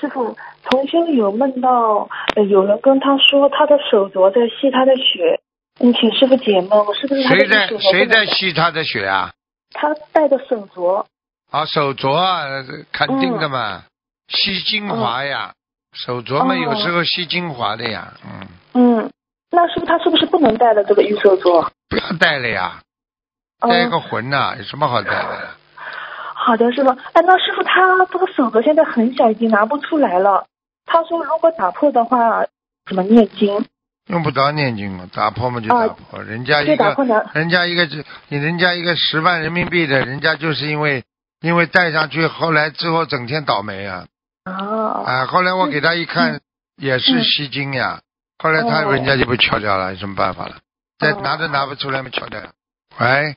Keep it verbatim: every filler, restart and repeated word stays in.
师傅，同修有梦到，呃，有人跟他说他的手镯在吸他的血，嗯，请师傅解梦，是不是他的谁在手镯谁在不能吸他的血啊？ 他戴的手镯， 啊，手镯啊，肯定的嘛， 嗯、 吸精华呀，手镯嘛，有时候吸精华的呀，嗯。 嗯，那是不是他是不是不能戴了这个玉手镯？ 不要戴了呀，戴个魂呐、有什么好戴的？ 好的，师傅。哎，那师傅他这个手镯现在很小，已经拿不出来了。他说如果打破的话，怎么念经？ 用不着念经了，打破嘛就打破， 啊、 人家一个就打破了， 人家一个你人家一个十万人民币的，人家就是因为因为戴上去，后来之后整天倒霉啊。 哦。 啊，后来我给他一看， 嗯、 也是吸金呀，嗯、后来他、哦、人家就被敲掉了，有什么办法了？再拿都拿不出来嘛，敲掉了。喂。